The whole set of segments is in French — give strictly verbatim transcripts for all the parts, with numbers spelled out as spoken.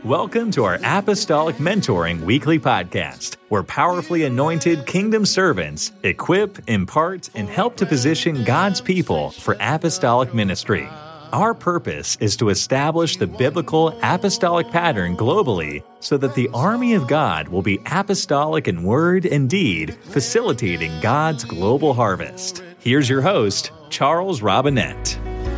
Welcome to our Apostolic Mentoring Weekly Podcast, where powerfully anointed kingdom servants equip, impart, and help to position God's people for apostolic ministry. Our purpose is to establish the biblical apostolic pattern globally so that the army of God will be apostolic in word and deed, facilitating God's global harvest. Here's your host, Charles Robinette.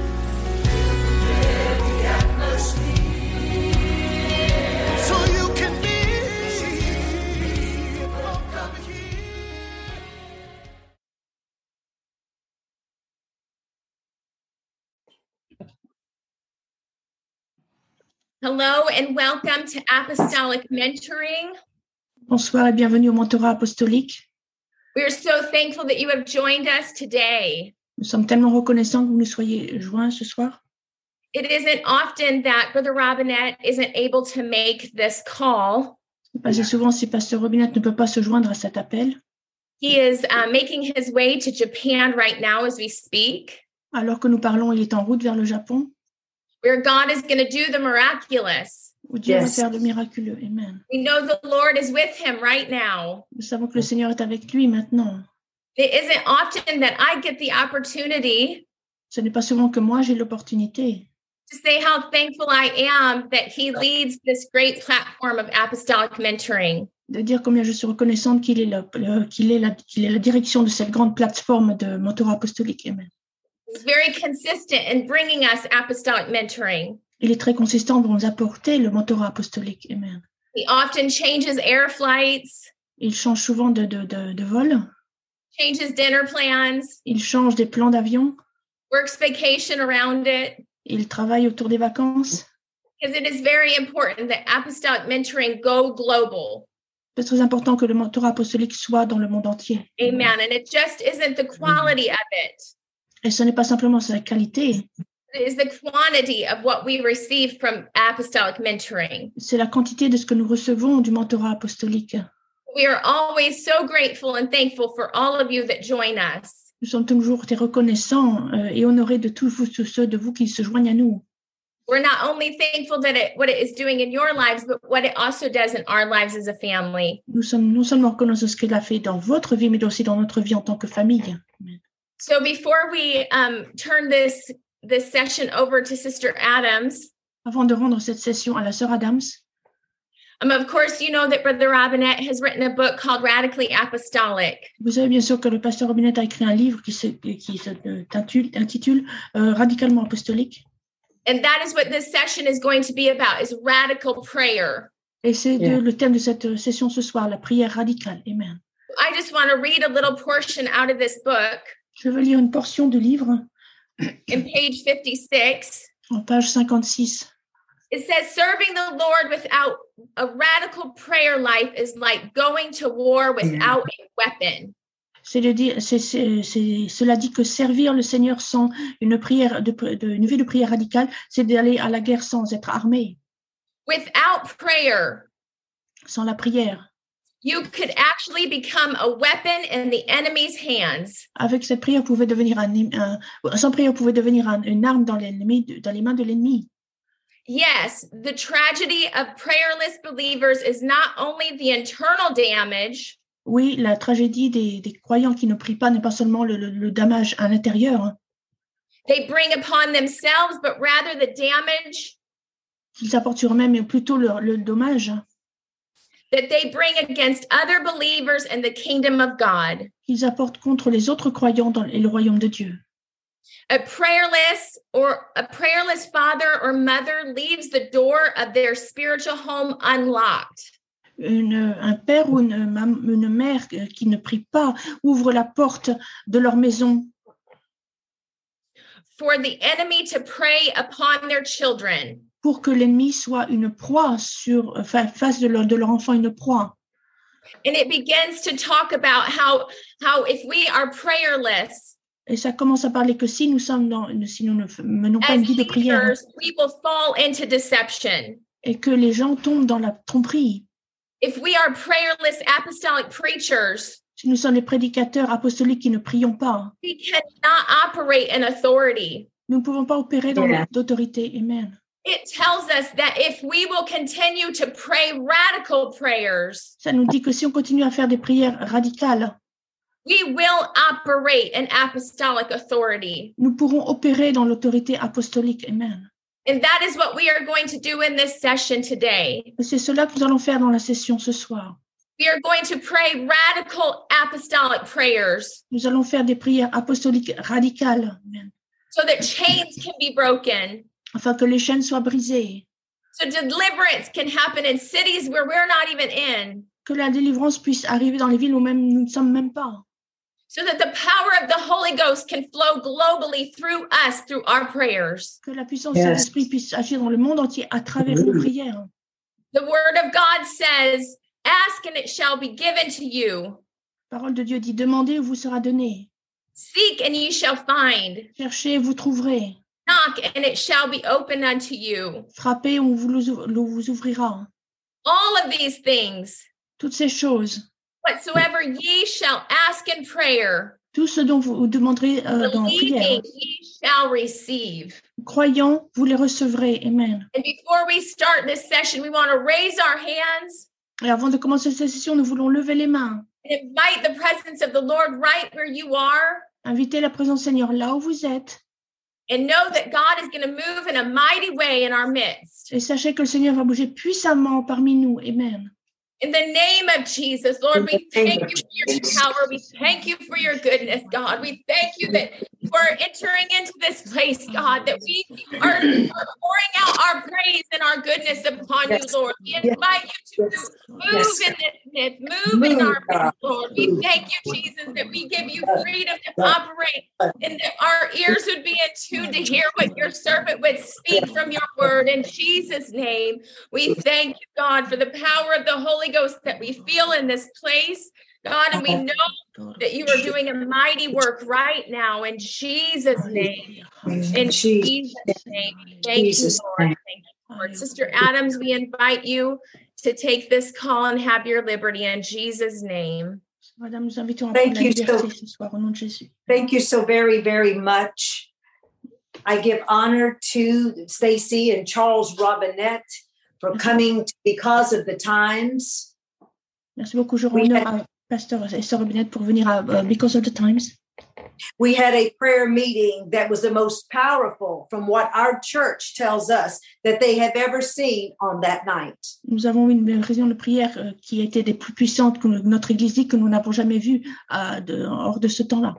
Hello and welcome to Apostolic Mentoring. Bonsoir et bienvenue au mentorat apostolique. We are so thankful that you have joined us today. Nous sommes tellement reconnaissants que vous nous soyez joints ce soir. It isn't often that Brother Robinette isn't able to make this call. Assez souvent, si Pasteur Robinette ne peut pas se joindre à cet appel, He is uh, making his way to Japan right now as we speak, alors que nous parlons, il est en route vers le Japon, where God is going to do the miraculous. où Dieu Yes. va faire le miraculeux. Amen. We know the Lord is with him right now. Nous savons que le Seigneur est avec lui maintenant. It isn't often that I get the opportunity Ce n'est pas souvent que moi j'ai l'opportunité to say how thankful I am that he leads this great platform of apostolic mentoring. de dire combien je suis reconnaissante qu'il est, le, le- qu'il est, la, qu'il est la direction de cette grande plateforme de mentorat apostolique. Amen. He's very consistent in bringing us apostolic mentoring. Il est très consistant pour nous apporter le mentorat apostolique. Amen. He often changes air flights, Il change souvent de, de, de, de vol. changes dinner plans, Il change des plans d'avion. works vacation around it, Il travaille autour des vacances. because it is very important that apostolic mentoring go global. C'est très important que le mentorat apostolique soit dans le monde entier. Amen. And it just isn't the quality of it. Et ce n'est pas simplement sa qualité, It is the quantity of what we receive from apostolic mentoring. c'est la quantité de ce que nous recevons du mentorat apostolique. We are always so grateful and thankful for all of you that join us. Nous sommes toujours très reconnaissants euh, et honorés de tous vous, tous ceux de vous qui se joignent à nous. We're not only thankful that it what it is doing in your lives, but what it also does in our lives as a family. Nous sommes non seulement reconnaissants de ce qu'il a fait dans votre vie, mais aussi dans notre vie en tant que famille. Amen. So before we um, turn this this session over to Sister Adams, Avant de rendre cette session à la sœur Adams, um, of course, you know that Brother Robinette has written a book called Radically Apostolic. vous savez bien sûr que le pasteur Robinette a écrit un livre qui se, qui se euh, intitule, intitule, euh, Radicalement apostolique. And that is what this session is going to be about, is radical prayer. Et c'est de- Yeah. le thème de cette session ce soir, la prière radicale. Amen. I just want to read a little portion out of this book Je veux lire une portion de livre in page fifty-six. en page cinquante-six. It says, serving the Lord without a radical prayer life is like going to war without a weapon. C'est de dire, c'est, c'est, c'est- cela dit que servir le Seigneur sans une prière, de, de- une vie de prière radicale, c'est d'aller à la guerre sans être armé, Without prayer, sans la prière. you could actually become a weapon in the enemy's hands. Avec cette prière, vous pouvez devenir un, un- sans prière, vous pouvez devenir un- une arme dans, l'ennemi, dans les mains de l'ennemi. Yes, the tragedy of prayerless believers is not only the internal damage, Oui, la tragédie des, des croyants qui ne prient pas n'est pas seulement le, le, le dommage à l'intérieur, hein, they bring upon themselves, but rather the damage qu'ils apportent sur eux-mêmes, mais plutôt le, le dommage that they bring against other believers in the kingdom of God. qu'ils apportent contre les autres croyants dans et le royaume de Dieu. A prayerless or a prayerless father or mother leaves the door of their spiritual home unlocked. Une- un père ou une, mam- une mère qui ne prie pas ouvre la porte de leur maison For the enemy to prey upon their children. pour que l'ennemi soit une proie sur, enfin, fasse de leur, de leur enfant une proie. And it begins to talk about how, how if we are prayerless, Et ça commence à parler que si nous sommes dans, si nous ne f- menons pas as une vie de prière leaders, we will fall into deception. et que les gens tombent dans la tromperie, If we are prayerless apostolic preachers, si nous sommes les prédicateurs apostoliques qui ne prions pas, we cannot operate in authority. nous ne pouvons pas opérer dans Yeah. d'autorité. Amen. it tells us that if we will continue to pray radical prayers, Ça nous dit que si on continue à faire des prières radicales, we will operate in apostolic authority. nous pourrons opérer dans l'autorité apostolique. Amen. And that is what we are going to do in this session today. Et c'est cela que nous allons faire dans la session ce soir. We are going to pray radical apostolic prayers Nous allons faire des prières apostoliques radicales. Amen. so that chains can be broken, Afin que les chaînes soient brisées, so deliverance can happen in cities where we're not even in, que la délivrance puisse arriver dans les villes où même nous ne sommes même pas, so that the power of the Holy Ghost can flow globally through us, through our prayers. que la puissance Yes. de l'Esprit puisse agir dans le monde entier à travers nos prières. The word of God says, ask and it shall be given to you. La parole de Dieu dit, demandez et vous sera donné. Seek and ye shall find. Cherchez et vous trouverez. Knock and it shall be opened unto you. Frappez et on vous, l'ou- vous ouvrira. All of these things, Toutes ces choses, whatsoever ye shall ask in prayer, tout ce dont vous demanderez euh, dans la prière, believing ye shall receive. croyant, vous les recevrez. Amen. And before we start this session, we want to raise our hands Et avant de commencer cette session, nous voulons lever les mains, and invite the presence of the Lord right where you are, inviter la présence du Seigneur là où vous êtes. and know that God is going to move in a mighty way in our midst. Et sachez que le Seigneur va bouger puissamment parmi nous. Amen. In the name of Jesus, Lord, we thank you for your power. We thank you for your goodness, God. We thank you that we're entering into this place, God, that we are, are pouring out our praise and our goodness upon you, Lord. We invite you to move in this midst, move in our midst, Lord. We thank you, Jesus, that we give you freedom to operate and that our ears would be in tune to hear what your servant would speak from your word. In Jesus' name, we thank you, God, for the power of the Holy Ghost that we feel in this place, God, and we know that you are doing a mighty work right now in Jesus' name. In Jesus' name. Thank you, Lord. Thank you, Lord. Sister Adams, we invite you to take this call and have your liberty in Jesus' name. Madame, nous invitons à Thank prendre la you liberté so- ce soir au nom de Jésus. Thank you so very, very much. I give honor to Stacy and Charles Robinette for coming because of the times. Merci beaucoup. Je rends Oui, honneur à Pasteur et Sœur Robinette pour venir à uh, Because of the Times. We had a prayer meeting that was the most powerful from what our church tells us that they have ever seen on that night. Nous avons eu une réunion de prière euh, qui était des plus puissantes que notre Église dit que nous n'avons jamais vues euh, de, hors de ce temps-là.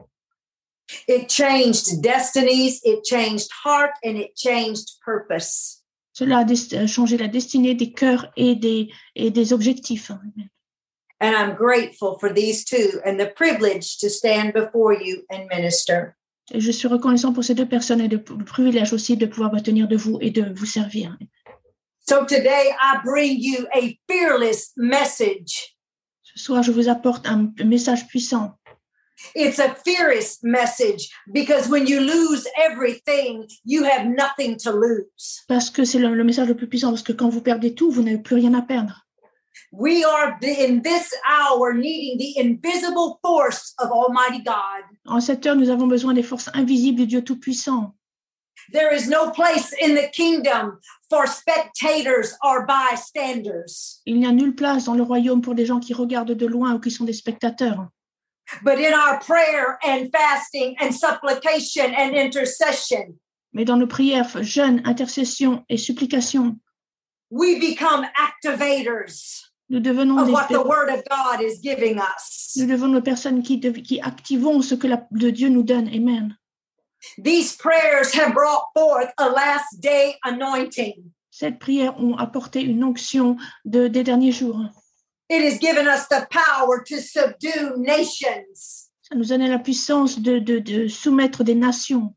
It changed destinies, it changed heart, and it changed purpose. Cela a des- changé la destinée des cœurs et des, et des objectifs. Amen. And I'm grateful for these two and the privilege to stand before you and minister. Et je suis reconnaissant pour ces deux personnes et de- le privilège aussi de pouvoir me tenir de vous et de vous servir. So today I bring you a fearless message. Ce soir, je vous apporte un message puissant. It's a fearless message because when you lose everything, you have nothing to lose. Parce que c'est le, le message le plus puissant, parce que quand vous perdez tout, vous n'avez plus rien à perdre. We are in this hour needing the invisible force of Almighty God. En cette heure, nous avons besoin des forces invisibles du Dieu Tout-Puissant. There is no place in the kingdom for spectators or bystanders. Il n'y a nulle place dans le royaume pour des gens qui regardent de loin ou qui sont des spectateurs. But in our prayer and fasting and supplication and intercession, Mais dans nos prières, jeûnes, intercessions et supplications, we become activators nous devenons of des, what the Word of God is giving us. nous devenons des personnes qui, de- qui activons ce que la, le Dieu nous donne. Amen. These prayers have brought forth a last day anointing. Cette prière ont apporté une onction de, des derniers jours. It has given us the power to subdue nations. Ça nous donne la puissance de, de, de soumettre des nations.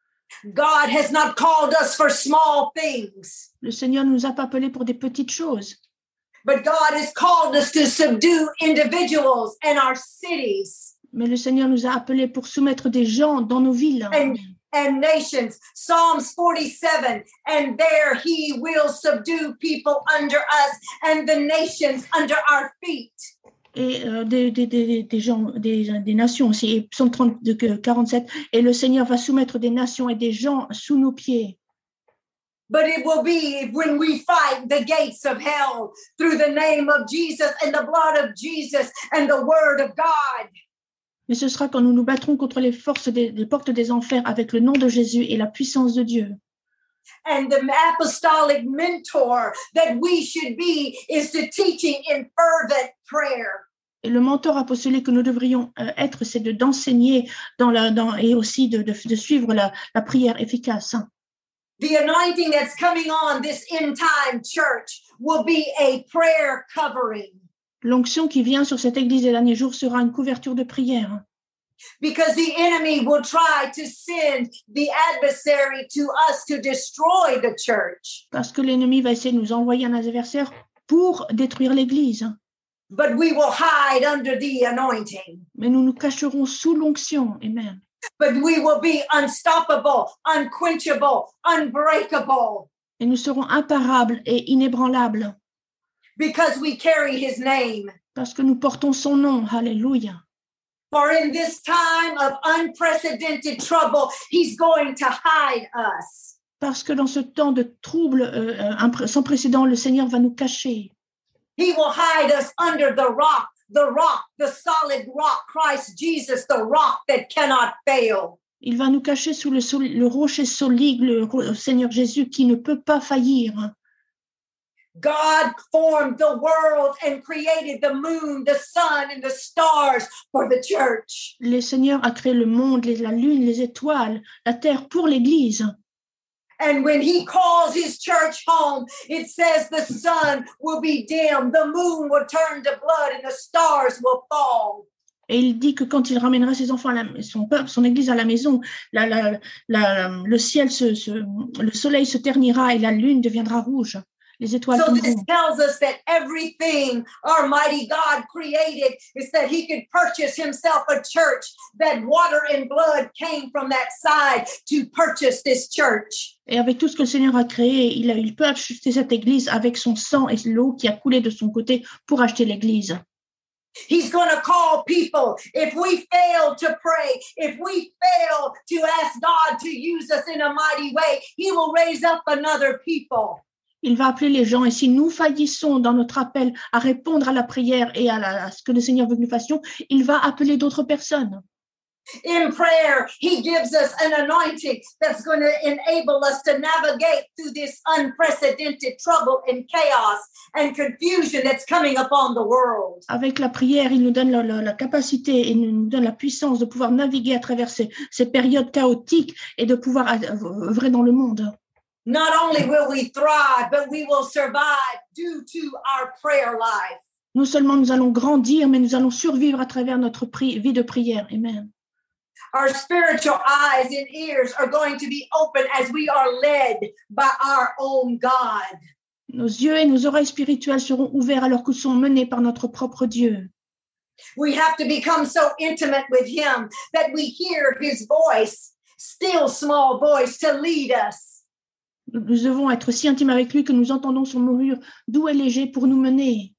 God has not called us for small things, Le Seigneur ne nous a pas appelés pour des petites choses, but God has called us to subdue individuals and our cities mais le Seigneur nous a appelés pour soumettre des gens dans nos villes. and, and nations. Psalms forty-seven, and there he will subdue people under us and the nations under our feet. Et euh, des, des, des, des gens, des, des nations aussi. Et Psaume trente, quarante-sept, et le Seigneur va soumettre des nations et des gens sous nos pieds. but it will be when we fight the gates of hell through the name of Jesus and the blood of Jesus and the word of God. Mais ce sera quand nous nous battrons contre les forces des, des portes des enfers avec le nom de Jésus et la puissance de Dieu. And the apostolic mentor that we should be is the teaching in fervent prayer. Et le mentor apostolique que nous devrions euh, être, c'est de d'enseigner dans la, dans, et aussi de, de, de suivre la, la prière efficace. The anointing that's coming on this end time church will be a prayer covering. L'onction qui vient sur cette église des derniers jours sera une couverture de prière. Because the enemy will try to send the adversary to us to destroy the church. Parce que l'ennemi va essayer de nous envoyer un adversaire pour détruire l'église. But we will hide under the anointing. Mais nous nous cacherons sous l'onction. Amen. But we will be unstoppable, unquenchable, unbreakable. Et nous serons imparables et inébranlables. Because we carry his name. Parce que nous portons son nom. Alléluia. For in this time of unprecedented trouble, he's going to hide us. Parce que dans ce temps de trouble euh, sans précédent, le Seigneur va nous cacher. He will hide us under the rock, the rock, the solid rock, Christ Jesus, the rock that cannot fail. Il va nous cacher sous le, le rocher solide, le, le Seigneur Jésus qui ne peut pas faillir. God formed the world and created the moon, the sun, and the stars for the church. Le Seigneur a créé le monde, la lune, les étoiles, la terre pour l'Église. And when he calls his church home, it says the sun will be dim, the moon will turn to blood, and the stars will fall. Et il dit que quand il ramènera ses enfants, à la, son peuple, son Église à la maison, la, la, la, le ciel, se, se, le soleil se ternira et la lune deviendra rouge. Les étoiles so this tomberont. tells us that everything our mighty God created is that he could purchase himself a church, that water and blood came from that side to purchase this church. Et avec tout ce que le Seigneur a créé, il, a, il peut acheter cette église avec son sang et l'eau qui a coulé de son côté pour acheter l'église. He's going to call people. If we fail to pray, if we fail to ask God to use us in a mighty way, he will raise up another people. Il va appeler les gens et si nous faillissons dans notre appel à répondre à la prière et à, la, à ce que le Seigneur veut que nous fassions, il va appeler d'autres personnes. In prayer, he gives us an anointing that's going to enable us to navigate through this unprecedented trouble and chaos and confusion that's coming upon the world. Avec la prière, il nous donne la, la, la capacité et nous donne la puissance de pouvoir naviguer à travers ces, ces périodes chaotiques et de pouvoir œuvrer dans le monde. Not only will we thrive, but we will survive due to our prayer life. Non seulement nous allons grandir, mais nous allons survivre à travers notre pri- vie de prière. Amen. Our spiritual eyes and ears are going to be open as we are led by our own God. Nos yeux et nos oreilles spirituelles seront ouverts alors que nous sommes menés par notre propre Dieu. We have to become so intimate with him that we hear his voice, still small voice, to lead us. Nous devons être si intimes avec lui que nous entendons son murmure doux et léger pour nous mener.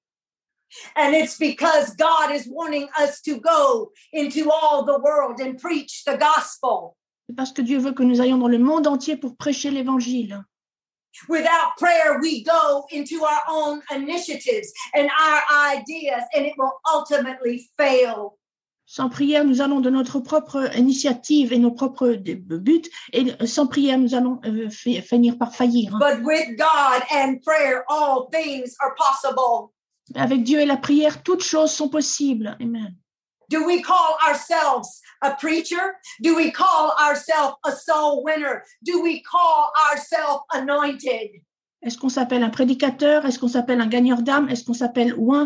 And it's because God is wanting us to go into all the world and preach the gospel. C'est parce que Dieu veut que nous allions dans le monde entier pour prêcher l'évangile. Without prayer, we go into our own initiatives and our ideas, and it will ultimately fail. Sans prière, nous allons de notre propre initiative et nos propres buts, et sans prière, nous allons euh, finir par faillir. But with God and prayer, all things are possible. Avec Dieu et la prière, toutes choses sont possibles. Amen. Do we call ourselves a preacher? Do we call ourselves a soul winner? Do we call ourselves anointed? Est-ce qu'on s'appelle un prédicateur? Est-ce qu'on s'appelle un gagneur d'âme? Est-ce qu'on s'appelle oint?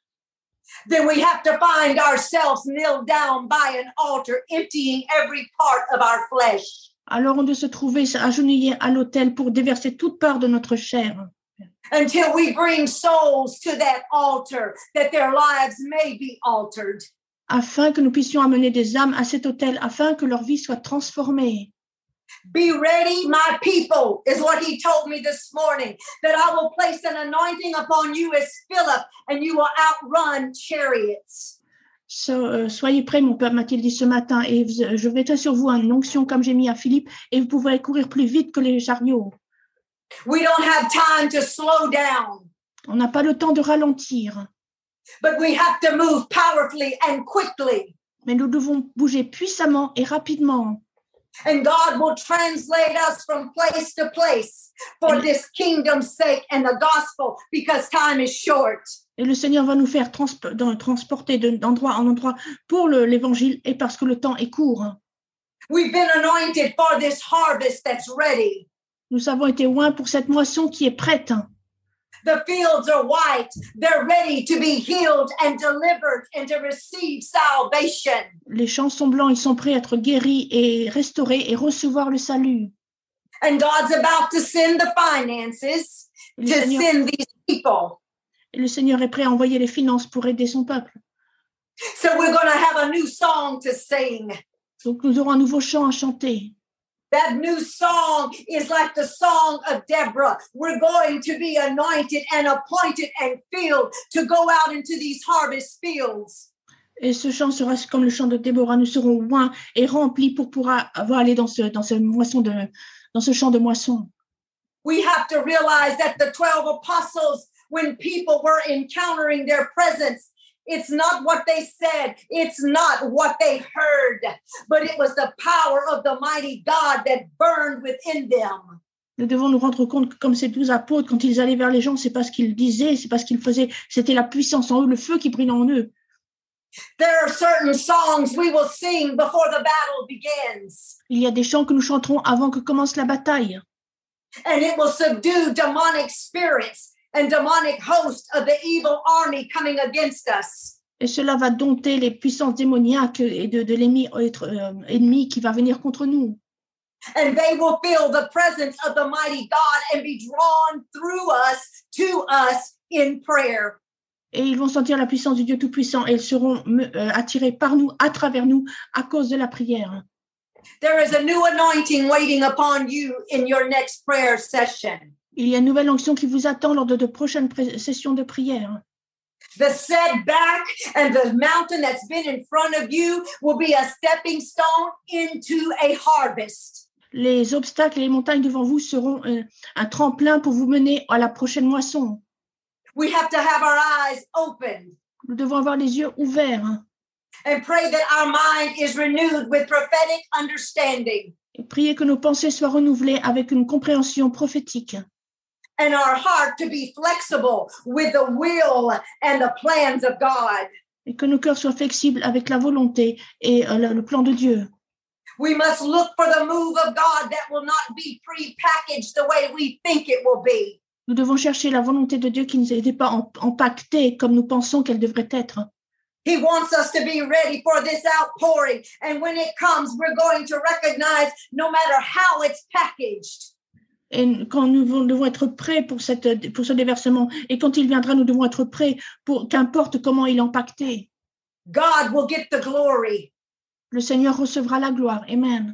Then we have to find ourselves kneel down by an altar, emptying every part of our flesh. Alors on doit se trouver agenouillés à l'autel pour déverser toute part de notre chair. Until we bring souls to that altar, that their lives may be altered. Afin que nous puissions amener des âmes à cet autel, afin que leur vie soit transformée. Be ready, my people, is what he told me this morning, that I will place an anointing upon you as Philip, and you will outrun chariots. So, euh, soyez prêts, mon père m'a-t-il dit ce matin, et je mettrai sur vous une onction comme j'ai mis à Philippe, et vous pourrez courir plus vite que les chariots. We don't have time to slow down, On n'a pas le temps de ralentir, but we have to move powerfully and quickly. mais nous devons bouger puissamment et rapidement. And God will translate us from place to place for this kingdom's sake and the gospel, because time is short. Et le Seigneur va nous faire transp- dans- transporter de- d'endroit en endroit pour le- l'évangile et parce que le temps est court. We've been anointed for this harvest that's ready. Nous avons été oints pour cette moisson qui est prête. The fields are white. They're ready to be healed and delivered and to receive salvation. Les champs sont blancs, ils sont prêts à être guéris et restaurés et recevoir le salut. And God's about to send the finances Le to Seigneur, send these people. et le Seigneur est prêt à envoyer les finances pour aider son peuple. So we're going to have a new song to sing. Donc nous aurons un nouveau chant à chanter. That new song is like the song of Deborah. We're going to be anointed and appointed and filled to go out into these harvest fields. Et ce chant sera comme le chant de Déborah. Nous serons oints et remplis pour pouvoir avoir aller dans ce dans ce moisson de dans ce champ de moisson. We have to realize that the twelve apostles, when people were encountering their presence, it's not what they said, it's not what they heard, but it was the power of the mighty God that burned within them. Nous devons nous rendre compte que comme ces douze apôtres, quand ils allaient vers les gens, c'est pas ce qu'ils disaient, c'est pas ce qu'ils faisaient, c'était la puissance en eux, le feu qui brillait en eux. There are certain songs we will sing before the battle begins, Il y a des chants que nous chanterons avant que commence la bataille. and it will subdue demonic spirits and demonic hosts of the evil army coming against us. Et cela va dompter les puissances démoniaques et de, de l'ennemi euh, ennemi qui va venir contre nous. And they will feel the presence of the mighty God and be drawn through us to us in prayer. Et ils vont sentir la puissance du Dieu Tout-Puissant et ils seront euh, attirés par nous, à travers nous, à cause de la prière. There is a new anointing waiting upon you in your next prayer session. Il y a une nouvelle onction qui vous attend lors de de prochaines pré- sessions de prière. The setback and the mountain that's been in front of you will be a stepping stone into a harvest. Les obstacles et les montagnes devant vous seront euh, un tremplin pour vous mener à la prochaine moisson. We have to have our eyes open Nous devons avoir les yeux ouverts and pray that our mind is renewed with prophetic understanding et prier que nos pensées soient renouvelées avec une compréhension prophétique and our heart to be flexible with the will and the plans of God. et que nos cœurs soient flexibles avec la volonté et euh, le, le plan de Dieu. We must look for the move of God that will not be pre-packaged the way we think it will be. Nous devons chercher la volonté de Dieu qui ne n'était pas em- empaquetée comme nous pensons qu'elle devrait être. He wants us to be ready for this outpouring. And when it comes, we're going to recognize no matter how it's packaged. Et quand nous devons, devons être prêts pour, cette, pour ce déversement, et quand il viendra, nous devons être prêts pour qu'importe comment il est empaqueté. God will get the glory. Le Seigneur recevra la gloire. Amen.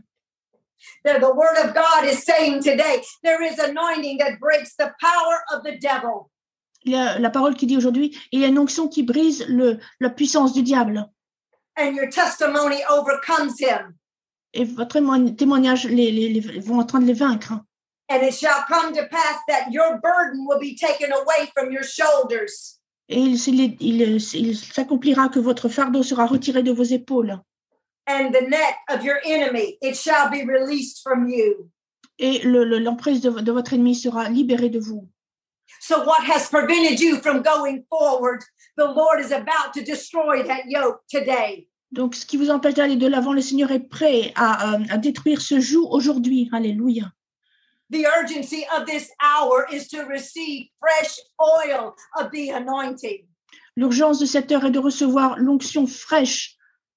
The, the word of God is saying today, there is anointing that breaks the power of the devil. Il y a la parole qui dit aujourd'hui, il y a une onction qui brise le, la puissance du diable. And your testimony overcomes him. Et votre témoigne- témoignage les, les, les, vont en train de les vaincre. And it shall come to pass that your burden will be taken away from your shoulders. Et il, il, il, il s'accomplira que votre fardeau sera retiré de vos épaules. And the neck of your enemy, it shall be released from you. Et le, le, l'emprise de, de votre ennemi sera libérée de vous. So what has prevented you from going forward, the Lord is about to destroy that yoke today. Donc, ce qui vous empêche d'aller de l'avant, le Seigneur est prêt à, à, à détruire ce joug aujourd'hui. Alléluia. The urgency of this hour is to receive fresh oil of the anointing. L'urgence de cette heure est de recevoir l'onction fraîche.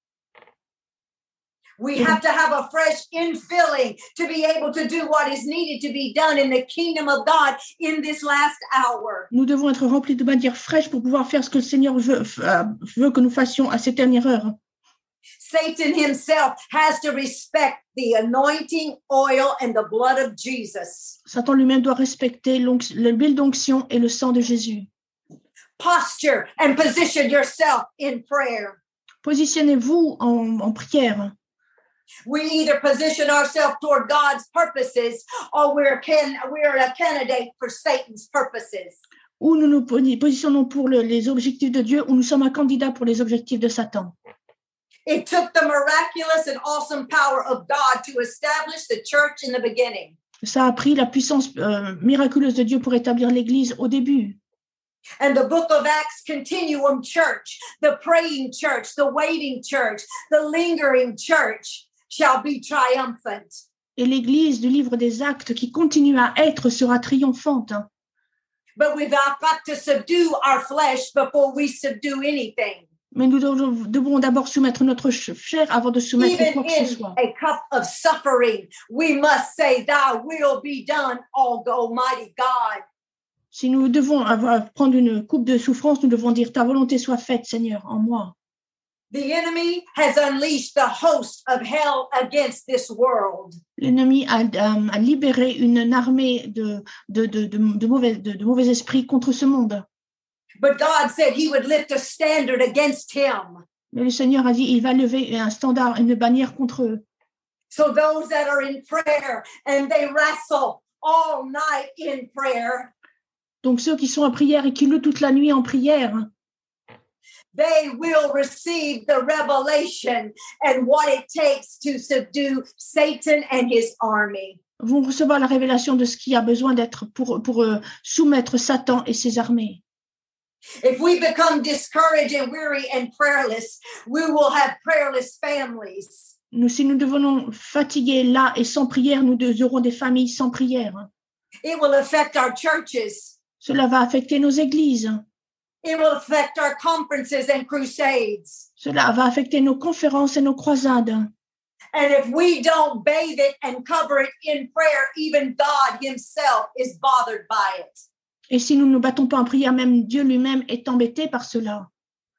We have to have a fresh infilling to be able to do what is needed to be done in the kingdom of God in this last hour. Nous devons être remplis de manière fraîche pour pouvoir faire ce que le Seigneur veut, euh, veut que nous fassions à cette dernière heure. Satan himself has to respect the anointing oil and the blood of Jesus. Satan lui-même doit respecter l'onc- l'huile d'onction et le sang de Jésus. Posture and position yourself in prayer. Positionnez-vous en, en prière. We either position ourselves toward God's purposes or we're, can, we're a candidate for Satan's purposes. Ou nous nous positionnons pour le, les objectifs de Dieu, ou nous sommes un candidat pour les objectifs de Satan. It took the miraculous and awesome power of God to establish the church in the beginning. Ça a pris la puissance euh, miraculeuse de Dieu pour établir l'Église au début. And the book of Acts Continuum Church, the praying church, the waiting church, the lingering church shall be triumphant. Et l'Église du livre des Actes qui continue à être sera triomphante. But we've got to subdue our flesh before we subdue anything. Mais nous devons, devons d'abord soumettre notre chair avant de soumettre Even quoi que ce in soit. a cup of suffering, we must say, Thy will be done, Almighty God. Si nous devons avoir, prendre une coupe de souffrance, nous devons dire ta volonté soit faite, Seigneur, en moi. The enemy has unleashed the host of hell against this world. L'ennemi a, a, a libéré une armée de, de, de, de, de, mauvais, de, de mauvais esprits contre ce monde. But God said he would lift a standard against him. Mais le Seigneur a dit il va lever un standard, une bannière contre eux. So those that are in prayer and they wrestle all night in prayer. Donc ceux qui sont en prière et qui luttent toute la nuit en prière, they will receive the revelation and what it takes to subdue Satan and his army. Vont recevoir la révélation de ce qui a besoin d'être pour, pour euh, soumettre Satan et ses armées. If we become discouraged and weary and prayerless, we will have prayerless families. Nous, si nous devenons fatigués là et sans prière, nous aurons des familles sans prière. It will affect our churches. Cela va affecter nos églises. It will affect our conferences and crusades. Cela va affecter nos conférences et nos croisades. And if we don't bathe it and cover it in prayer, even God himself is bothered by it. Et si nous ne nous battons pas en prière, même Dieu lui-même est embêté par cela.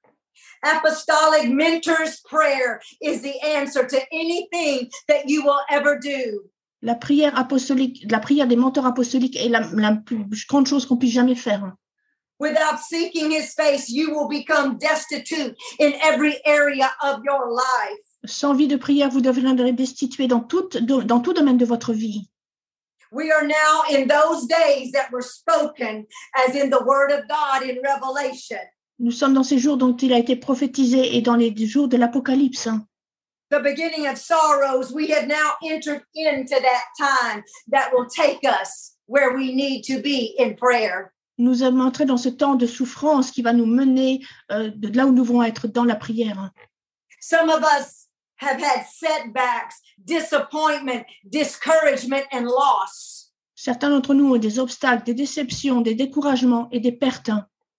Apostolic mentors' prayer is the answer to anything that you will ever do. La prière apostolique, la prière des mentors apostoliques est la, la plus grande chose qu'on puisse jamais faire. Without seeking his face, you will become destitute in every area of your life. Sans vie de prière, vous deviendrez destitué dans tout, dans tout domaine de votre vie. We are now in those days that were spoken as in the word of God in Revelation. Nous sommes dans ces jours dont il a été prophétisé et dans les jours de l'Apocalypse. The beginning of sorrows, we have now entered into that time that will take us where we need to be in prayer. Nous sommes entrés dans ce temps de souffrance qui va nous mener euh, de là où nous devons être dans la prière. Some of us have had setbacks, disappointment, discouragement, and loss. Certains d'entre nous ont des obstacles, des déceptions, des découragements et des pertes.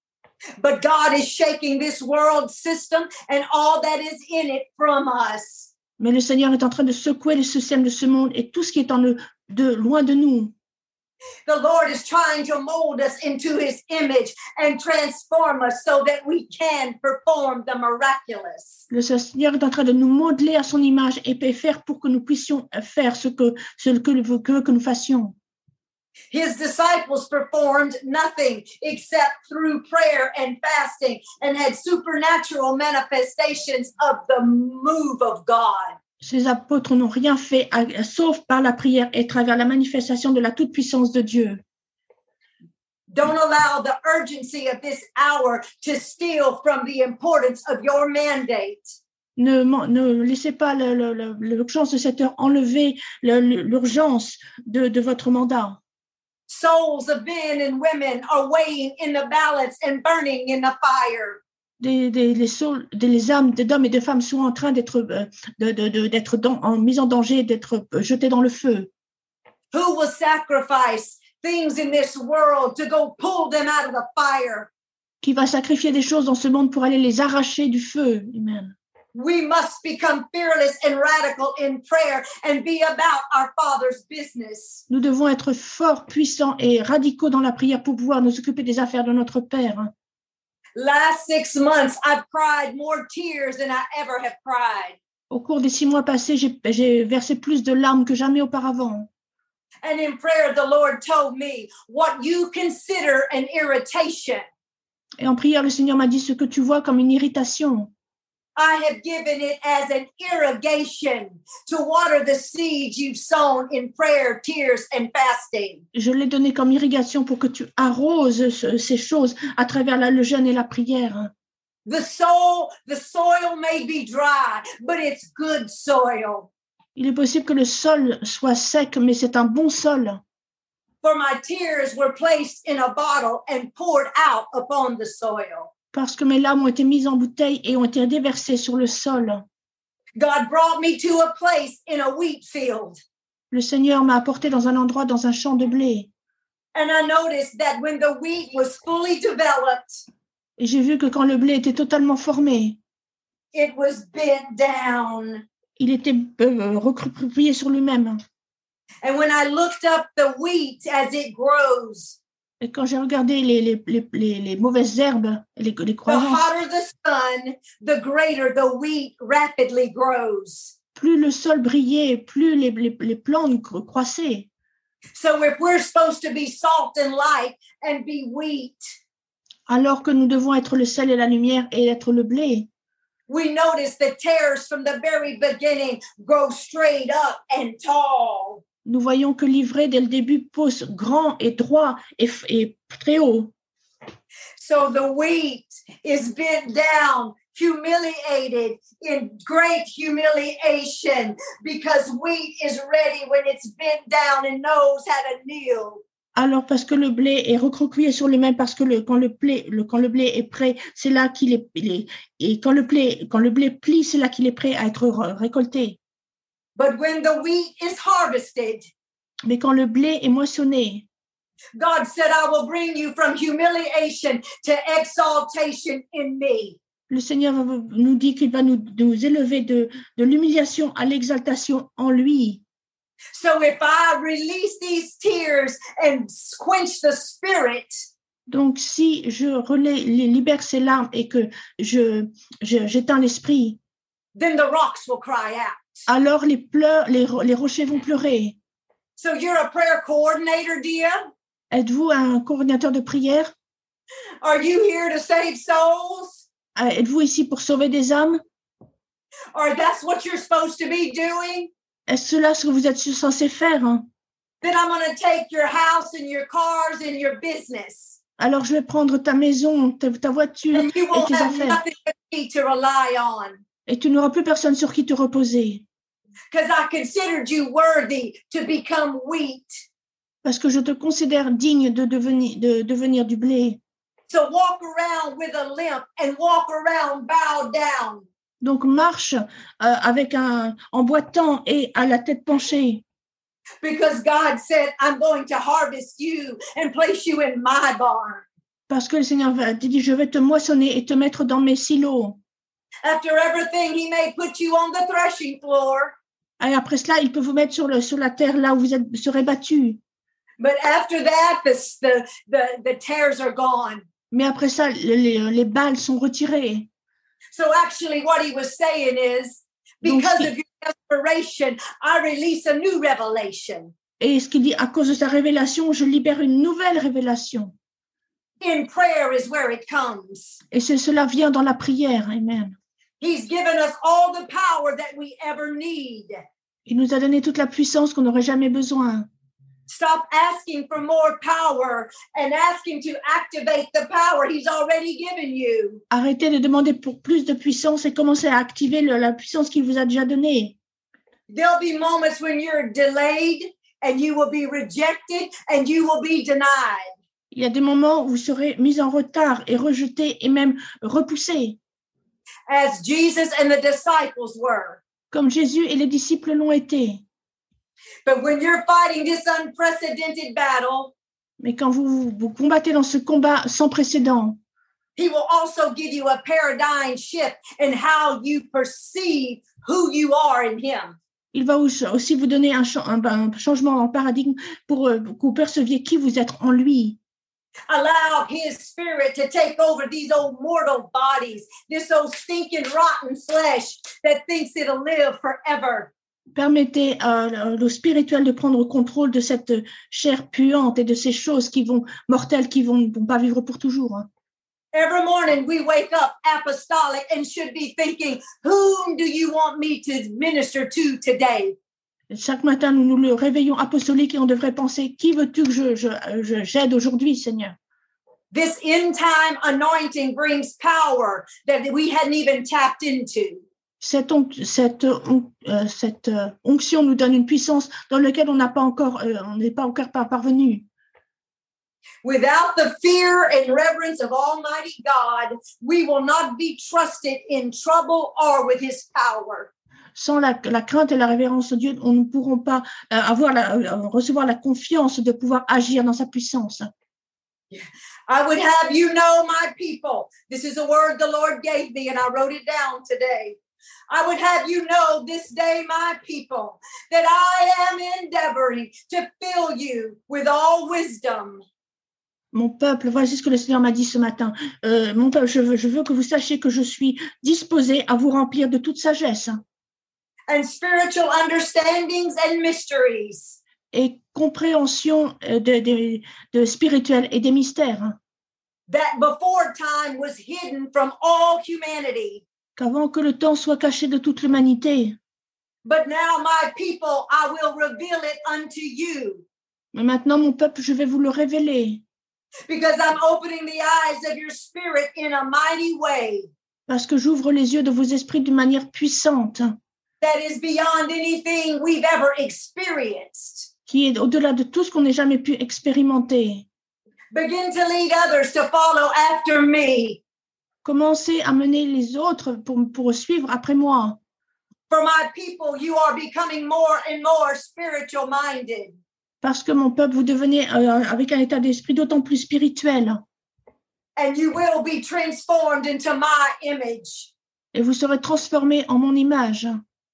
But God is shaking this world system and all that is in it from us. Mais le Seigneur est en train de secouer le système de ce monde et tout ce qui est en de, de loin de nous. The Lord is trying to mold us into his image and transform us so that we can perform the miraculous. Le Seigneur est en train de nous modeler à son image et faire pour que nous puissions faire ce que, ce que, que, que nous fassions. His disciples performed nothing except through prayer and fasting and had supernatural manifestations of the move of God. Ces apôtres n'ont rien fait à, sauf par la prière et à travers la manifestation de la toute-puissance de Dieu. Don't allow the urgency of this hour to steal from the importance of your mandate. Ne, ne laissez pas le, le, l'urgence de cette heure enlever le, l'urgence de, de votre mandat. Souls of men and women are weighing in the balance and burning in the fire. Des, des, les, souls, des les âmes d'hommes et de femmes sont en train d'être, de, de, de, d'être dans, en mise en danger, d'être jetés dans le feu. Who will sacrifice things in this world to go pull them out of the fire? Qui va sacrifier des choses dans ce monde pour aller les arracher du feu? Amen. We must become fearless and radical in prayer and be about our Father's business. Nous devons être forts, puissants et radicaux dans la prière pour pouvoir nous occuper des affaires de notre Père. Last six months, I've cried more tears than I ever have cried. Au cours des six mois passés, j'ai, j'ai versé plus de larmes que jamais auparavant. And in prayer, the Lord told me what you consider an irritation. Et en prière, le Seigneur m'a dit ce que tu vois comme une irritation. I have given it as an irrigation to water the seeds you've sown in prayer, tears, and fasting. Je l'ai donné comme irrigation pour que tu arroses ce- ces choses à travers la- le jeûne et la prière. The soul, the soil may be dry, but it's good soil. Il est possible que le sol soit sec, mais c'est un bon sol. For my tears were placed in a bottle and poured out upon the soil. Parce que mes larmes ont été mises en bouteille et ont été déversées sur le sol. God brought me to a place in a wheat field. Le Seigneur m'a apporté dans un endroit, dans un champ de blé. And I noticed that when the wheat was fully developed, Et j'ai vu que quand le blé était totalement formé, it was bent down. il était euh, recroquevillé sur lui-même. And when I looked up the wheat as it grows, Et quand j'ai regardé les, les, les, les, les mauvaises herbes, les, les the croyances, hotter the sun, the greater the wheat rapidly grows. plus le sol brillait, plus les, les, les plantes cro- croissaient. So if we're supposed to be salt and light and be wheat, Alors que nous devons être le sel et la lumière et être le blé. we notice the tares from the very beginning grow straight up and tall. Nous voyons que l'ivraie, dès le début, pousse grand et droit et, f- et très haut. So the wheat is bent down, humiliated in great humiliation, because wheat is ready when it's bent down and knows how to kneel. Alors, parce que le blé est recroquevillé sur lui-même, parce que le, quand, le blé, le, quand le blé est prêt, c'est là qu'il est, il est- et quand le blé, quand le blé plie, c'est là qu'il est prêt à être re- récolté. But when the wheat is harvested, Mais quand le blé est moissonné, God said, I will bring you from humiliation to exaltation in me. le Seigneur va vous- nous dit qu'il va nous, nous élever de, de l'humiliation à l'exaltation en lui. So if I release these tears and quench the spirit, Donc, si je relais, les- libère ces larmes et que je, je, j'éteins l'esprit, then the rocks will cry out. alors les, pleurs, les, ro- les rochers vont pleurer. So you're a prayer coordinator, Dia? Êtes-vous un coordinateur de prière? Are you here to save souls? Euh, Êtes-vous ici pour sauver des âmes? Or that's what you're supposed to be doing? Est-ce cela ce que vous êtes censé faire? Hein? Then I'm going to take your house and your cars and your business. Alors, je vais prendre ta maison, ta, ta voiture And you et won't tes have affaires. nothing but me to rely on. Et tu n'auras plus personne sur qui te reposer. Because I considered you worthy to become wheat. Parce que je te considère digne de devenir, de devenir du blé. So walk around with a limp and walk around bowed down. Donc, marche euh, avec un, en boitant et à la tête penchée. Because God said, I'm going to harvest you and place you in my barn. Parce que le Seigneur va te dire, je vais te moissonner et te mettre dans mes silos. After everything, he may put you on the threshing floor. Et après cela, il peut vous mettre sur, le, sur la terre là où vous êtes, serez battus. But after that, the, the, the, the tares are gone. Mais après ça, les, les, les balles sont retirées. So actually what he was saying is, Donc, because ce of qui- your desperation, I release a new revelation. Et ce qu'il dit, à cause de sa révélation, je libère une nouvelle révélation. In prayer is where it comes. Et c'est, cela vient dans la prière. Amen. He's given us all the power that we ever need. Il nous a donné toute la puissance qu'on n'aurait jamais besoin. Stop asking for more power and asking to activate the power he's already given you. Arrêtez de demander pour plus de puissance et commencez à activer le- la puissance qu'il vous a déjà donnée. There'll be moments when you're delayed and you will be rejected and you will be denied. Il y a des moments où vous serez mis en retard et rejeté et même repoussé, As Jesus and the disciples were. comme Jésus et les disciples l'ont été. But when you're fighting this unprecedented battle, Mais quand vous vous combattez dans ce combat sans précédent, he will also give you a paradigm shift in how you perceive who you are in him. il va aussi vous donner un, cha- un- un changement en paradigme pour euh, que vous perceviez qui vous êtes en lui. Allow his spirit to take over these old mortal bodies, this old stinking rotten flesh that thinks it'll live forever. Permettez euh, au spirituel de prendre contrôle de cette chair puante et de ces choses qui vont mortelles, qui vont, vont pas vivre pour toujours. Hein. Every morning we wake up apostolic and should be thinking, whom do you want me to minister to today? Chaque matin, nous nous le réveillons apostolique et on devrait penser, qui veux-tu que je, je, je, j'aide aujourd'hui, Seigneur? This end time anointing brings power that we hadn't even tapped into. Cette, onc- cette, on- euh, cette euh, onction nous donne une puissance dans laquelle on n'a pas encore, euh, on n'est pas encore par- parvenu. Without the fear and reverence of Almighty God, we will not be trusted in trouble or with His power. Sans la, la crainte et la révérence de Dieu, on ne pourront pas euh, avoir la, euh, recevoir la confiance de pouvoir agir dans sa puissance. I would have you know, my people, this is a word the Lord gave me and I wrote it down today. I would have you know this day, my people, that I am endeavoring to fill you with all wisdom. Mon peuple, voici ce que le Seigneur m'a dit ce matin. Euh, mon peuple, je veux, je veux que vous sachiez que je suis disposée à vous remplir de toute sagesse And spiritual understandings and mysteries. et compréhension euh, de, de, de spirituel et des mystères. That before time was hidden from all humanity. Qu'avant que le temps soit caché de toute l'humanité. But now, my people, I will reveal it unto you. Mais maintenant, mon peuple, je vais vous le révéler. Because I'm opening the eyes of your spirit in a mighty way Parce que j'ouvre les yeux de vos esprits d'une manière puissante, that is beyond anything we've ever experienced. qui est au-delà de tout ce qu'on n'ait jamais pu expérimenter. Begin to lead others to follow after me. Commencez à mener les autres pour, pour suivre après moi. For my people, you are becoming more and more spiritual minded. Parce que mon peuple, vous devenez euh, avec un état d'esprit d'autant plus spirituel. And you will be transformed into my image. Et vous serez transformés en mon image.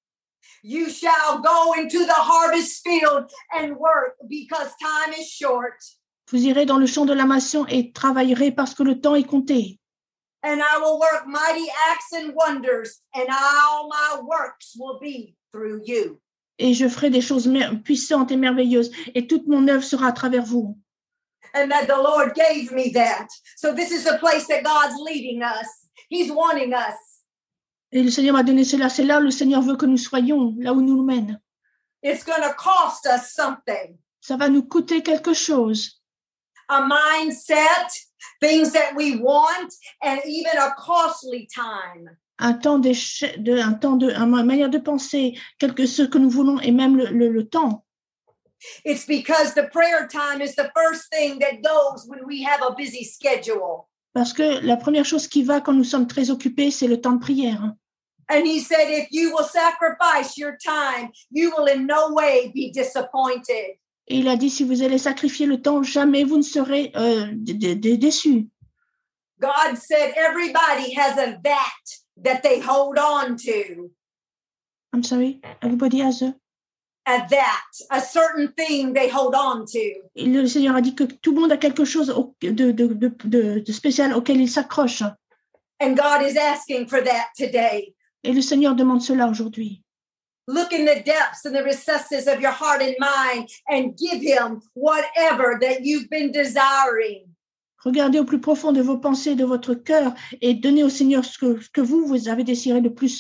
You shall go into the harvest field and work because time is short. Vous irez dans le champ de la nation et travaillerez parce que le temps est compté. And I will work mighty acts and wonders, and all my works will be through you. Et je ferai des choses mer- puissantes et merveilleuses. Et toute mon œuvre sera à travers vous. And that the Lord gave me that. So this is the place that God's leading us. He's wanting us. Et le Seigneur m'a donné cela. C'est là où le Seigneur veut que nous soyons, là où nous nous mène. It's going to cost us something. Ça va nous coûter quelque chose. A mindset, things that we want, and even a costly time. Un temps, d'éche- de, un temps de, une manière de penser, quelque ce que nous voulons et même le, le, le temps. It's because the prayer time is the first thing that goes when we have a busy schedule. Parce que la première chose qui va quand nous sommes très occupés, c'est le temps de prière. And he said, if you will sacrifice your time, you will in no way be disappointed. Et il a dit, si vous allez sacrifier le temps, jamais vous ne serez euh, dé- dé- déçus. God said everybody has a vat that they hold on to. I'm sorry, everybody has a... A that, a certain thing they hold on to. Et le Seigneur a dit que tout le monde a quelque chose au- de, de, de, de, de spécial auquel il s'accroche. And God is asking for that today. Et le Seigneur demande cela aujourd'hui. Look in the depths and the recesses of your heart and mind and give him whatever that you've been desiring. Regardez au plus profond de vos pensées, de votre cœur et donnez au Seigneur ce que, ce que vous, vous avez désiré le plus.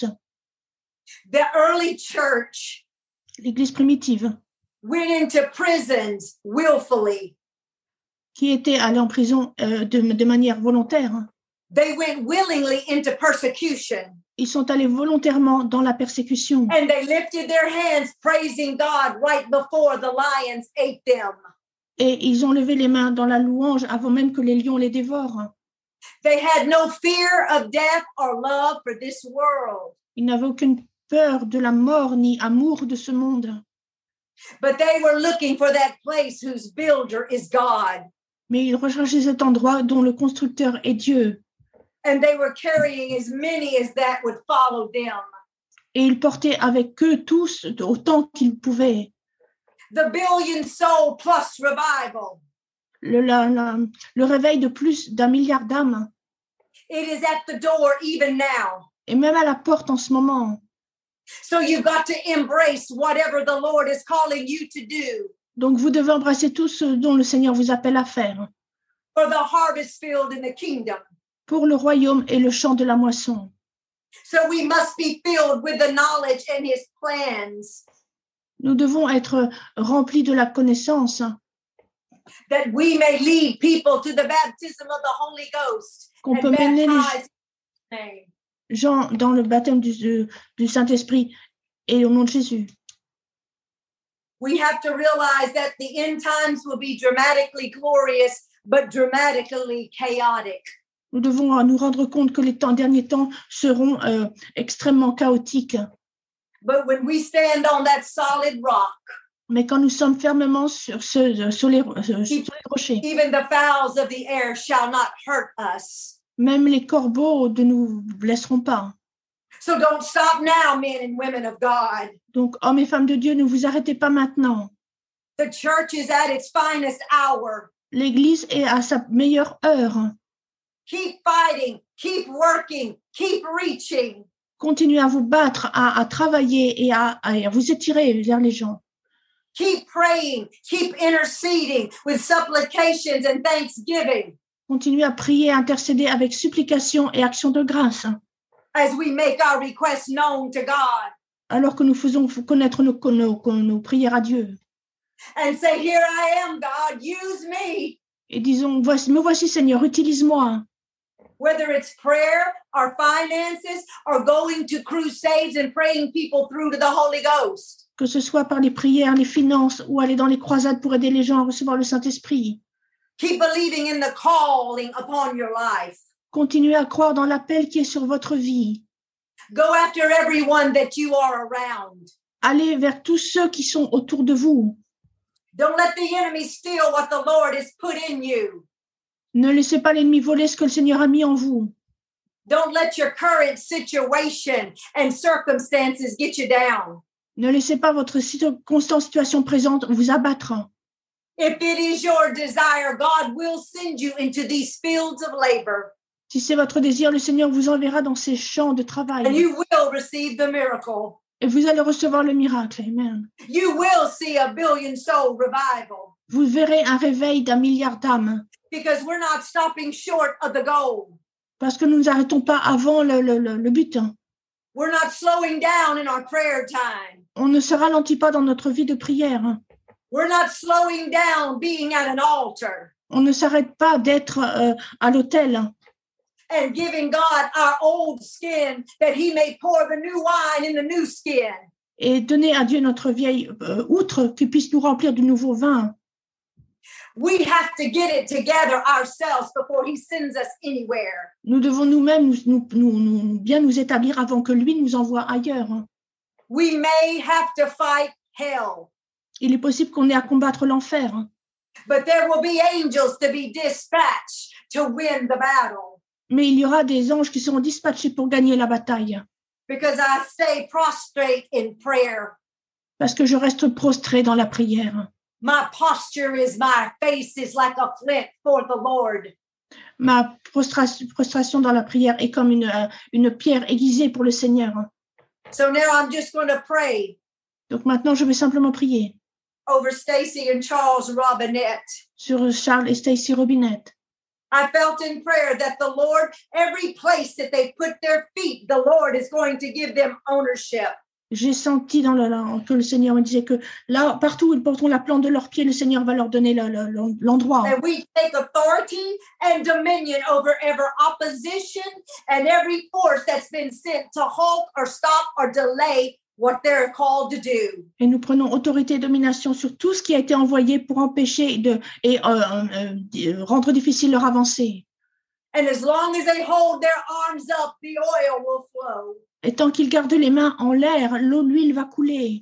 The early church L'Église primitive, went into prisons willfully. qui était allée en prison euh, de, de manière volontaire, They went willingly into persecution. ils sont allés volontairement dans la persécution. And they lifted their hands praising God right before the lions ate them. Et ils ont levé les mains dans la louange avant même que les lions les dévorent. They had no fear of death or love for this world. Ils n'avaient aucune peur de la mort ni amour de ce monde. But they were looking for that place whose builder is God. Mais ils recherchaient cet endroit dont le constructeur est Dieu. And they were carrying as many as that would follow them. Et ils portaient avec eux tous autant qu'ils pouvaient. The billion soul plus revival. Le, la, la, le réveil de plus d'un milliard d'âmes. It is at the door even now. Et même à la porte en ce moment. So you've got to embrace whatever the Lord is calling you to do. Donc vous devez embrasser tout ce dont le Seigneur vous appelle à faire. For the harvest field in the kingdom. pour le royaume et le champ de la moisson. So we must be filled with the knowledge and his plans, Nous devons être remplis de la connaissance, that we may lead people to the baptism of the Holy Ghost qu'on and peut mener les baptize in his name. gens dans le baptême du, du, du Saint-Esprit et au nom de Jésus. We have to realize that the end times will be dramatically glorious, but dramatically chaotic. Nous devons nous rendre compte que les temps, derniers temps seront euh, extrêmement chaotiques. But when we stand on that solid rock, Mais quand nous sommes fermement sur, ce, sur, les, sur les rochers, even the fowls of the air shall not hurt us. même les corbeaux ne nous blesseront pas. So don't stop now, men and women of God. Donc, hommes et femmes de Dieu, ne vous arrêtez pas maintenant. The church is at its finest hour. L'Église est à sa meilleure heure. Keep fighting, keep working, keep reaching. Continuez à vous battre, à, à travailler et à, à vous étirer vers les gens. Keep praying, keep interceding with supplications and thanksgiving Continuez à prier, à intercéder avec supplication et action de grâce, as we make our requests known to God. alors que nous faisons connaître nos, nos, nos prières à Dieu. And say, here I am, God, use me. Et disons, voici, me voici Seigneur, utilise-moi. Whether it's prayer, our finances, or going to crusades and praying people through to the Holy Ghost. Que ce soit par les prières, les finances ou aller dans les croisades pour aider les gens à recevoir le Saint-Esprit. Keep believing in the calling upon your life. Continuez à croire dans l'appel qui est sur votre vie. Go after everyone that you are around. Allez vers tous ceux qui sont autour de vous. Don't let the enemy steal what the Lord has put in you. Ne laissez pas l'ennemi voler ce que le Seigneur a mis en vous. Don't let your current situation and circumstances get you down. Ne laissez pas votre constante situation présente vous abattre. If it is your desire, God will send you into these fields of labor. Si c'est votre désir, le Seigneur vous enverra dans ces champs de And travail. you will receive the miracle. Et vous allez recevoir le miracle. Amen. You will see a billion soul revival. Vous verrez un réveil d'un milliard d'âmes. Because we're not stopping short of the goal. Parce que nous ne nous arrêtons pas avant le, le, le, le but. We're not slowing down in our prayer time. On ne se ralentit pas dans notre vie de prière. We're not slowing down being at an altar On ne s'arrête pas d'être euh, à l'autel and giving God our old skin that he may pour the new wine in the new skin. et donner à Dieu notre vieille euh, outre qui puisse nous remplir du nouveau vin. We have to get it together ourselves before he sends us anywhere. Nous devons nous-mêmes nous, nous, nous, nous, bien nous établir avant que lui nous envoie ailleurs. We may have to fight hell, Il est possible qu'on ait à combattre l'enfer, but there will be angels to be dispatched to win the battle. mais il y aura des anges qui seront dispatchés pour gagner la bataille, Because I stay prostrate in prayer. parce que je reste prostré dans la prière. My posture is my face is like a flint for the Lord. Ma prostration, prostration dans la prière est comme une, euh, une pierre aiguisée pour le Seigneur. So now I'm just going to pray Donc maintenant, je vais simplement prier over Stacy and Charles Robinette. sur Charles et Stacy Robinette. I felt in prayer that the Lord, every place that they put their feet, the Lord is going to give them ownership. J'ai senti dans le, là, que le Seigneur me disait que là, partout où ils porteront la plante de leurs pieds, le Seigneur va leur donner le, le, l'endroit. And we take authority and dominion over every opposition and every force that's been sent to halt or stop or delay what they're called to do. Et nous prenons autorité et domination sur tout ce qui a été envoyé pour empêcher de, et euh, euh, euh, rendre difficile leur avancée. And as long as they hold their arms up, the oil will flow. Et tant qu'ils gardent les mains en l'air, l'eau, l'huile va couler.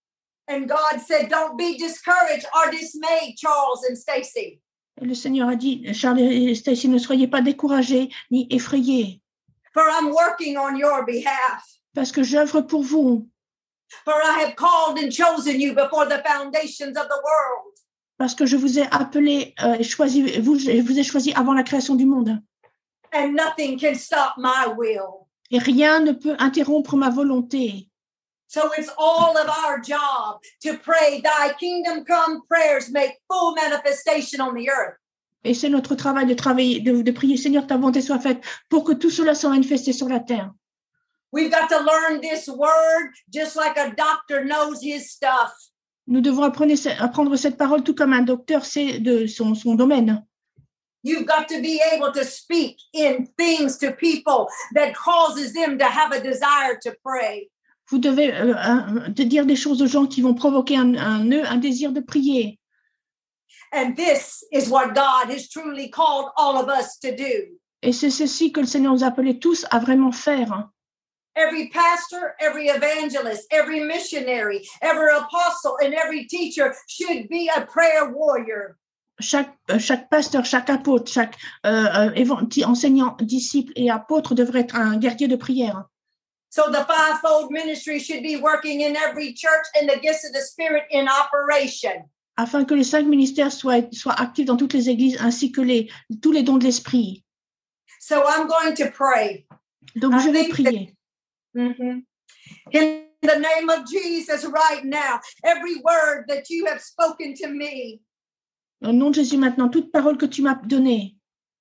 And God said, don't be discouraged or dismayed, Charles and Stacy. Et le Seigneur a dit, Charles et Stacy, ne soyez pas découragés ni effrayés, For I'm working on your behalf. parce que j'œuvre pour vous, For I have called and chosen you before the foundations of the world. parce que je vous ai appelé euh, et choisi, vous, je vous ai choisi avant la création du monde. And nothing can stop my will. Et rien ne peut interrompre ma volonté. So it's all of our job to pray, thy kingdom come prayers make full manifestation on the earth. Et c'est notre travail de travailler, de, de prier, Seigneur, ta volonté soit faite pour que tout cela soit manifesté sur la terre. We've got to learn this word just like a doctor knows his stuff. Nous devons apprendre, apprendre cette parole tout comme un docteur sait de son, son domaine. You've got to be able to speak in things to people that causes them to have a desire to pray. Vous devez euh, euh, de dire des choses aux gens qui vont provoquer un, un nœud, un désir de prier. And this is what God has truly called all of us to do. Et c'est ceci que le Seigneur nous a appelés tous à vraiment faire. Every pastor, every evangelist, every missionary, every apostle, and every teacher should be a prayer warrior. Chaque, chaque pasteur, chaque apôtre, chaque euh, euh, enseignant, disciple et apôtre devrait être un guerrier de prière. So the fivefold ministry should be working in every church and the gifts of the Spirit in operation. Afin que les cinq ministères soient, soient actifs dans toutes les églises, ainsi que les, tous les dons de l'esprit. So I'm going to pray. Donc, je vais prier. That, mm-hmm. In the name of Jesus right now, every word that you have spoken to me, Au nom de Jésus maintenant, toute parole que tu m'as donnée,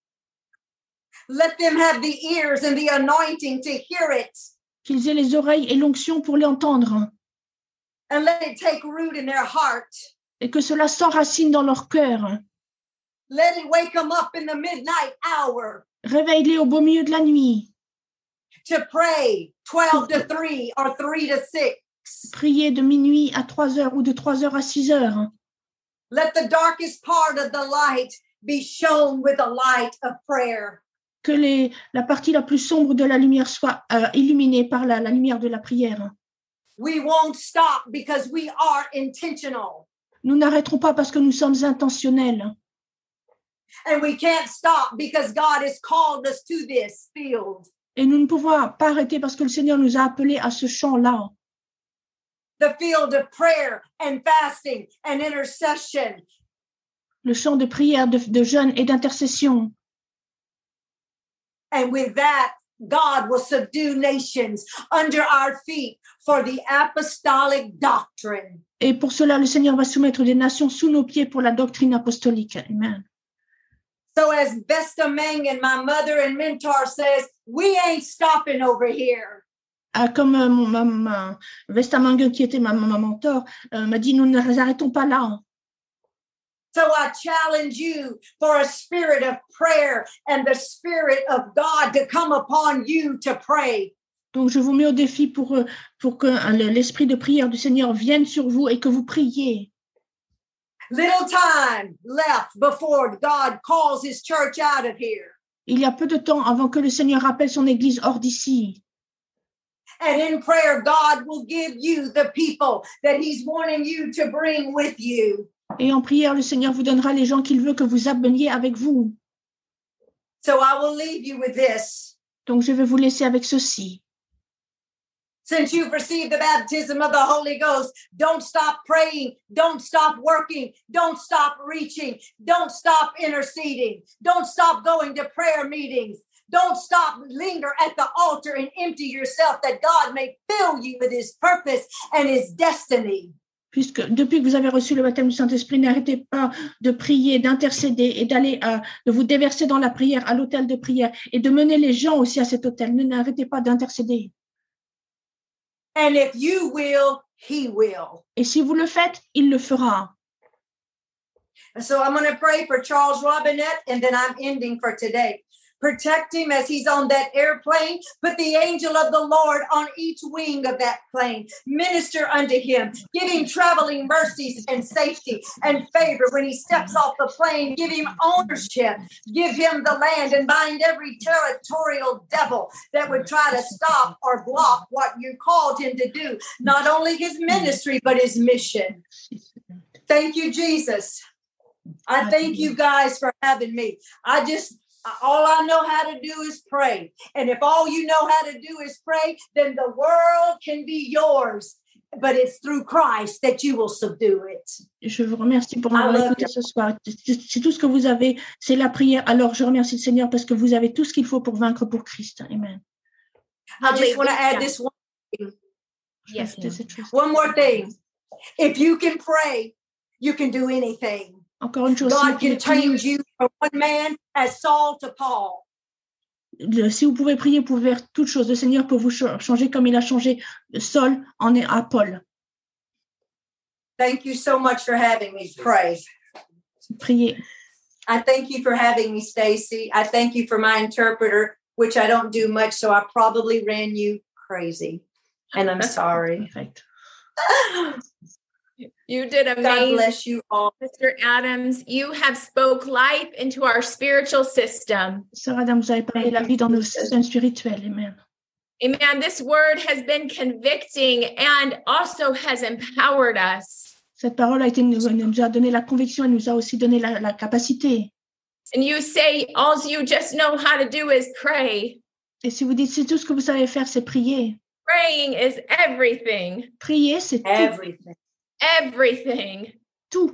let them have the ears and the anointing to hear it. Qu'ils aient les oreilles et l'onction pour l'entendre. And let it take root in their heart. Et que cela s'enracine dans leur cœur. Let it wake them up in the midnight hour. Réveille-les au beau milieu de la nuit. To pray twelve to three or three to six. Prier de minuit à trois heures ou de trois heures à six heures. Let the darkest part of the light be shown with the light of prayer. Que les, la partie la plus sombre de la lumière soit euh, illuminée par la, la lumière de la prière. We won't stop because we are intentional. Nous n'arrêterons pas parce que nous sommes intentionnels. And we can't stop because God has called us to this field. Et nous ne pouvons pas arrêter parce que le Seigneur nous a appelés à ce champ-là. The field of prayer and fasting and intercession. Le champ de prière, de, de jeûne et d'intercession. And with that, God will subdue nations under our feet for the apostolic doctrine. Et pour cela, le Seigneur va soumettre des nations sous nos pieds pour la doctrine apostolique. Amen. So as Vesta Mangan, my mother and mentor, says, we ain't stopping over here. Ah, comme euh, ma, ma, Vesta Mangan, qui était ma, ma mentor, euh, m'a dit, nous ne nous arrêtons pas là. So I challenge you for a spirit of prayer and the Spirit of God to come upon you to pray. Donc, je vous mets au défi pour, pour que l'esprit de prière du Seigneur vienne sur vous et que vous priez. Little time left before God calls his church out of here. Il y a peu de temps avant que le Seigneur appelle son église hors d'ici. And in prayer, God will give you the people that he's wanting you to bring with you. Et en prière, le Seigneur vous donnera les gens qu'il veut que vous ameniez avec vous. So I will leave you with this. Donc, je vais vous laisser avec ceci. Since you've received the baptism of the Holy Ghost, don't stop praying, don't stop working, don't stop reaching, don't stop interceding, don't stop going to prayer meetings, don't stop linger at the altar and empty yourself that God may fill you with his purpose and his destiny. Puisque depuis que vous avez reçu le baptême du Saint-Esprit, n'arrêtez pas de prier, d'intercéder et d'aller à, de vous déverser dans la prière, à l'autel de prière et de mener les gens aussi à cet autel. N'arrêtez pas d'intercéder. And if you will, he will. Et si vous le faites, il le fera. And so I'm going to pray for Charles Robinette, and then I'm ending for today. Protect him as he's on that airplane. Put the angel of the Lord on each wing of that plane. Minister unto him. Give him traveling mercies and safety and favor when he steps off the plane. Give him ownership. Give him the land and bind every territorial devil that would try to stop or block what you called him to do. Not only his ministry, but his mission. Thank you, Jesus. I thank you guys for having me. I just... All I know how to do is pray. And if all you know how to do is pray, then the world can be yours. But it's through Christ that you will subdue it. Je vous remercie pour m'avoir écouté ce soir. C'est tout ce que vous avez, c'est la prière. Alors, je remercie le Seigneur parce que vous avez tout ce qu'il faut pour vaincre pour Christ. Amen. I just want to add this one thing. Yes. One more thing. If you can pray, you can do anything. Encore une chose, si God vous pouvez can change prier, you from one man as Saul to Paul. le- si vous pouvez prier pour faire toutes choses, le Seigneur peut vous ch- changer comme il a changé Saul en est à Paul. Thank you so much for having me pray. Priez. I thank you for having me, Stacy. I thank you for my interpreter, which I don't do much, so I probably ran you crazy. And I'm sorry. Perfect. You did God amazing, bless you all. Mister Adams. You have spoke life into our spiritual system. Sœur Adam, vous avez parlé la vie dans nos systèmes spirituels. Amen. Amen. This word has been convicting and also has empowered us. Cette parole a été, nous, nous a donné la conviction et nous a aussi donné la, la capacité. And you say, all you just know how to do is pray. Et si vous dites, c'est tout ce que vous savez faire, c'est prier. Praying is everything. Prier, c'est tout. Everything. Everything. Tout.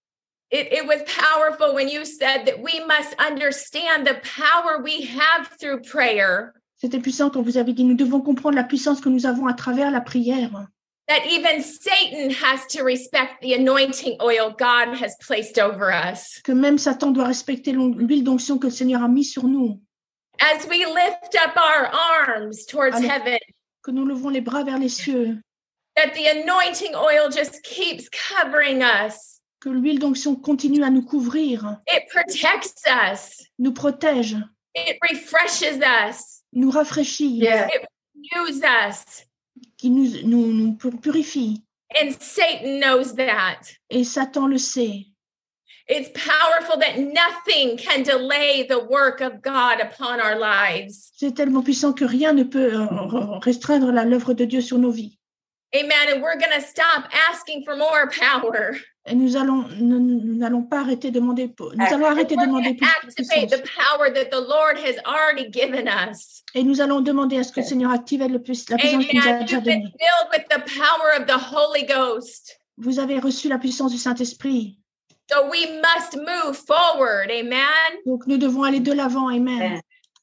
It, it was powerful when you said that we must understand the power we have through prayer. C'était puissant quand vous avez dit, nous devons comprendre la puissance que nous avons à travers la prière. That even Satan has to respect the anointing oil God has placed over us. Que même Satan doit respecter l'huile d'onction que le Seigneur a mis sur nous. As we lift up our arms towards Alors, heaven, que nous levons les bras vers les cieux. that the anointing oil just keeps covering us. Que l'huile d'onction continue à nous couvrir, It protects us. nous protège, It refreshes us. nous rafraîchit, Yeah. It renews us. qui nous, nous, nous purifie. And Satan knows that. Et Satan le sait. It's powerful that nothing can delay the work of God upon our lives. C'est tellement puissant que rien ne peut euh, restreindre la- l'œuvre de Dieu sur nos vies. Amen. And we're going to stop asking for more power. Et nous allons, nous nous n'allons pas arrêter de demander, pour- nous allons arrêter de We're demander going to plus de activate the puissance. power that the Lord has already given us. Et nous allons demander à ce que le Seigneur active le plus, la puissance qu'il nous a Amen. déjà You've been donnée. filled with the power of the Holy Ghost. Vous avez reçu la puissance du Saint-Esprit. So we must move forward. Amen. Donc nous devons aller de l'avant. Amen. Amen.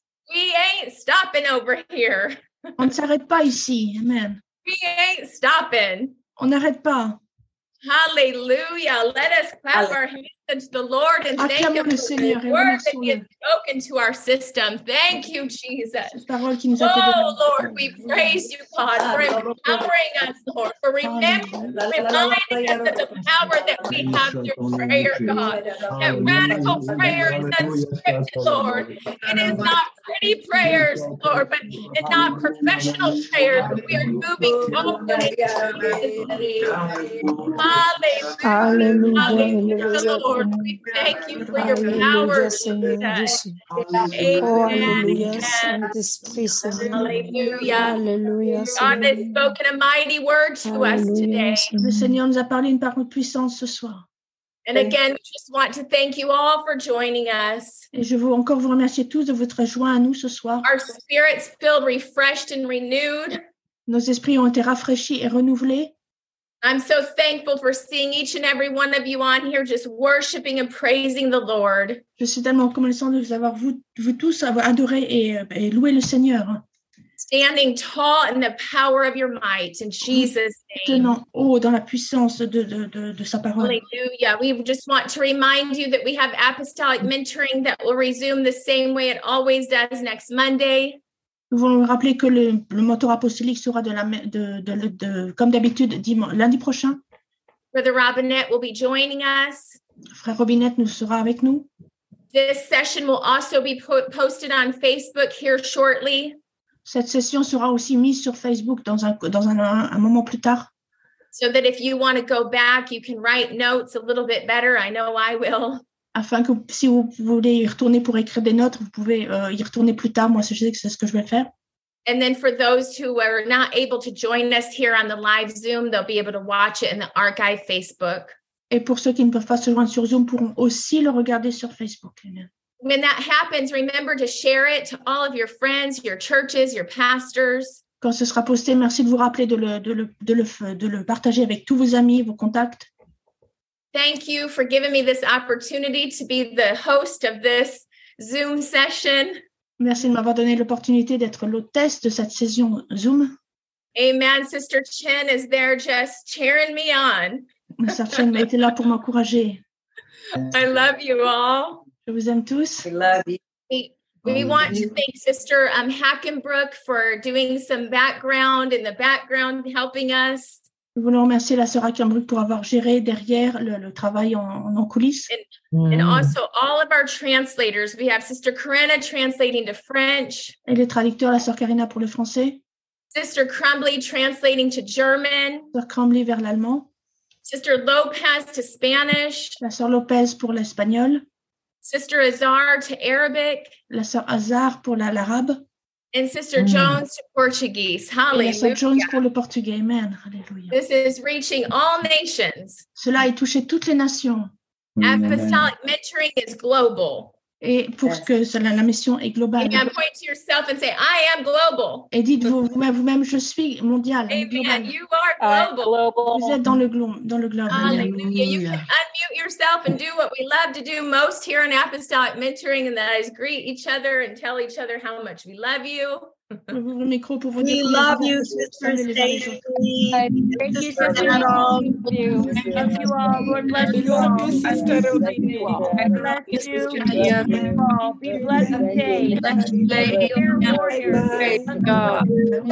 We ain't stopping over here. On ne s'arrête pas ici. Amen. We ain't stopping. On n'arrête pas. Hallelujah. Let us clap our hands unto the Lord and thank Acclamons Him le for Seigneur the et word that He has remercions-le. spoken to our system. Thank you, Jesus. Cette parole qui nous a été Oh, donnée. Lord, we praise you, God, for empowering us, Lord, for remembering, reminding us of the power that we have through prayer, God. That radical prayer is unscripted, Lord. It is not pretty prayers, Lord, but it's not professional prayers. But we are moving forward in Jesus' name. Hallelujah. Hallelujah, Lord. We thank you for your power Alléluia, Seigneur today. Jésus. Oh, Amen. Alléluia, Yes. Saint-Esprit, Seigneur. Hallelujah. Alléluia, God has Seigneur. spoken a mighty word to us today. Alléluia, Le Seigneur. Seigneur nous a parlé une parole puissante ce soir. And again, we just want to thank you all for joining us. Et je veux encore vous remercier tous de votre joint à nous ce soir. Our spirits filled, refreshed, and renewed. Nos esprits ont été rafraîchis et renouvelés. I'm so thankful for seeing each and every one of you on here just worshiping and praising the Lord. Je suis tellement reconnaissant de vous avoir, vous, vous tous, avoir adoré et, et loué le Seigneur. Standing tall in the power of your might in Jesus' name. Tenant haut dans la puissance de, de, de, de sa parole. Hallelujah. We just want to remind you that we have apostolic mentoring that will resume the same way it always does next Monday. Nous voulons rappeler que le, le mentor apostolique sera de la, de, de, de, de, comme d'habitude dimanche, lundi prochain. Brother Robinette will be joining us. Frère Robinette nous sera avec nous. This session will also be po- posted on Facebook here shortly. Cette session sera aussi mise sur Facebook dans un, dans un, un moment plus tard. So that if you want to go back, you can write notes a little bit better. I know I will. Afin que si vous voulez y retourner pour écrire des notes, vous pouvez euh, y retourner plus tard. Moi, je sais que c'est ce que je vais faire. And then for those who are not able to join us here on the live Zoom, they'll be able to watch it in the archive Facebook. Et pour ceux qui ne peuvent pas se joindre sur Zoom, pourront aussi le regarder sur Facebook. Amen. When that happens, remember to share it to all of your friends, your churches, your pastors. Quand ce sera posté, merci de vous rappeler de le, de le, de le, de le partager avec tous vos amis, vos contacts. Thank you for giving me this opportunity to be the host of this Zoom session. Merci de m'avoir donné l'opportunité d'être l'hôtesse de cette session Zoom. Amen. Sister Chen is there just cheering me on. Sœur Chen m'a été là pour m'encourager. I love you all. Je vous aime tous. We love you. We, we want to thank Sister um, Hackenbrook for doing some background in the background, helping us. Nous voulons remercier la sœur Hackenbrook pour avoir géré derrière le, le travail en, en coulisses. And, and also all of our translators. We have Sister Corinna translating to French. Et les traducteurs, la sœur Karina pour le français, Sister Crumbly translating to German. la sœur Crumbly vers l'allemand, Sister Lopez to Spanish. la sœur Lopez pour l'espagnol, Sister Azar to Arabic. la sœur Hazard pour la- l'arabe, And Sister Jones to Portuguese. et la sœur Hallelujah. Jones pour le portugais. Amen. Alléluia. This is reaching all nations. Cela a touché toutes les nations. Apostolic mentoring is global. Et pour que cela, la mission est globale. Amen. Point to yourself and say, I am global. Et dites-vous vous-même, vous-même, je suis mondial, Amen. global. You are global. Vous êtes dans le, glo- dans le globe. Hallelujah. You can unmute yourself and do what we love to do most here in Apostolic Mentoring, and that is greet each other and tell each other how much we love you. Ouvrez le micro pour vous We dire. love you, Sister Salut les uns les autres. Stacy. Thank you, Sister Sister. Carol. Thank you. I love you all. Lord bless you all. I bless you all. I bless you. I bless you all. Be blessed today. Dear warriors. God.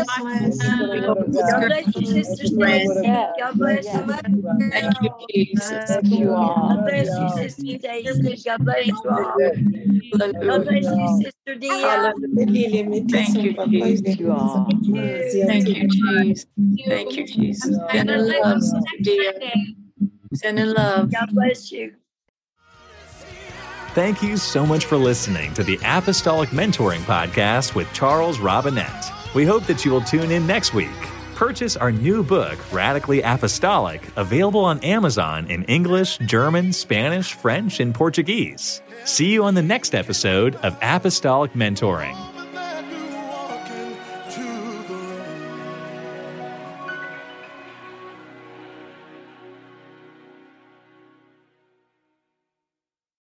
God bless you, Sister Stacy. God bless you. Thank you, Jesus. Thank you all. God bless you, Sister Stacy. God bless you all. God bless you, Sister Dia. Thank you, Jesus. You all. Thank you, Jesus. Thank you, Jesus. Send in love, dear. Send in love. God bless you. Thank you so much for listening to the Apostolic Mentoring Podcast with Charles Robinette. We hope that you will tune in next week. Purchase our new book, Radically Apostolic, available on Amazon in English, German, Spanish, French, and Portuguese. See you on the next episode of Apostolic Mentoring.